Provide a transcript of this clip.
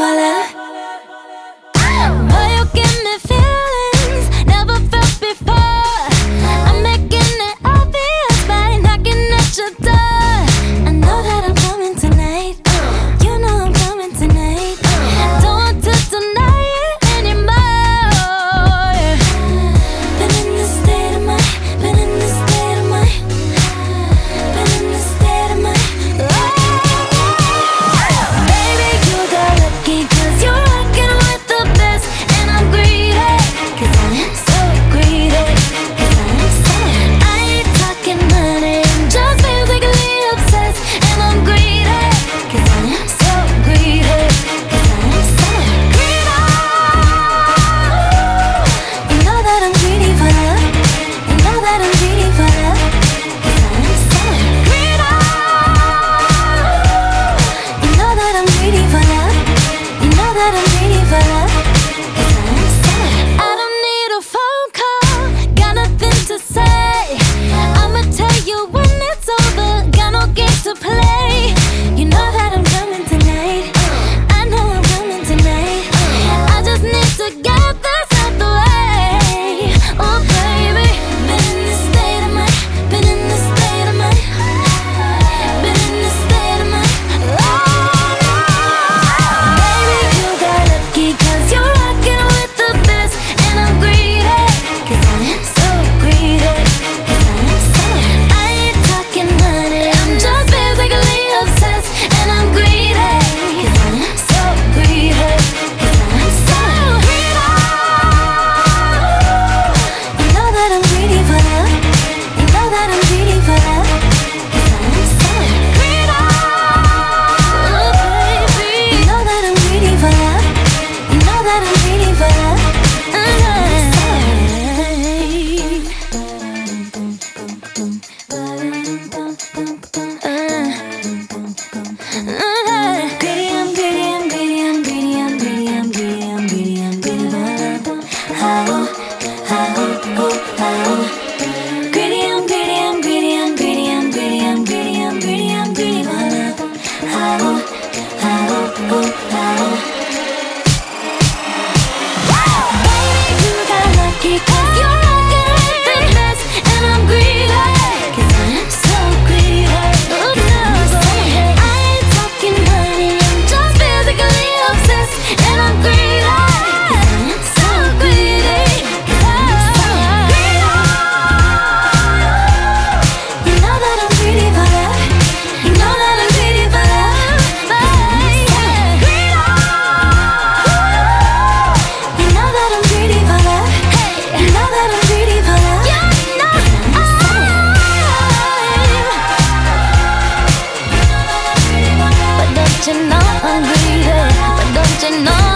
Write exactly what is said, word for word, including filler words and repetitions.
for love. Boy, you give me feelings never felt before. I'm making it obvious by knocking at your door. I know that I'm coming tonight. You know I'm coming tonight. Don't want to deny it anymore. Been in this state of mind. Been in this state of mind. Been in this state of mind. Baby, you got lucky 'cause you're rocking with the best. And I'm greedy 'cause I am so greedy. 'Cause I am so. I ain't talking money, I'm just physically obsessed. And I'm greedy 'cause I am so greedy. 'Cause I am so greedy. You know that I'm greedy for love. You know that I'm greedy for love. 'Cause I am so greedy. You know that I'm greedy for love. You know that I'm greedy for love. 'Cause I am so. I don't need a phone call, got nothing to say. I'ma tell you when it's over, got no games to play. You know that I'm coming tonight. I know I'm coming tonight. I just need to get this out the way. Oh baby, been in this state of mind. Been in this state of mind. Been in this state of mind. Oh no. Baby, you got lucky 'cause you're rocking with the best. And I'm greedy 'cause I am so greedy. 'Cause I am so. I ain't talking money, I'm just physically obsessed. And I'm greedy 'cause I am so greedy. 'Cause I am so greedy. You know that I'm greedy for love. You know that I'm greedy for love. 'Cause I am so greedy. Oh baby, you know that I'm greedy for love. You know that I'm greedy for love. Greedy, I'm greedy, I'm greedy, I'm greedy, I'm greedy, I'm greedy, I'm greedy, I'm greedy for love. Oh, oh, oh, oh. Greedy, I'm greedy, I'm greedy, I'm greedy, I'm greedy, I'm greedy, I'm greedy, I'm greedy for love. Oh, oh, oh, oh. Baby, you got lucky 'cause you're rocking with the best. And I'm greedy 'cause I am so greedy. 'Cause I'm so. I ain't talking money, I'm just physically obsessed. And I'm greedy 'cause I am so greedy. 'Cause I'm so greedy. You know that I'm greedy for love. You know that I'm greedy for love. Baby, greedy. You know that I'm greedy for love. You know that I'm greedy for love. You know I am. But don't you know I'm greedy? But don't you know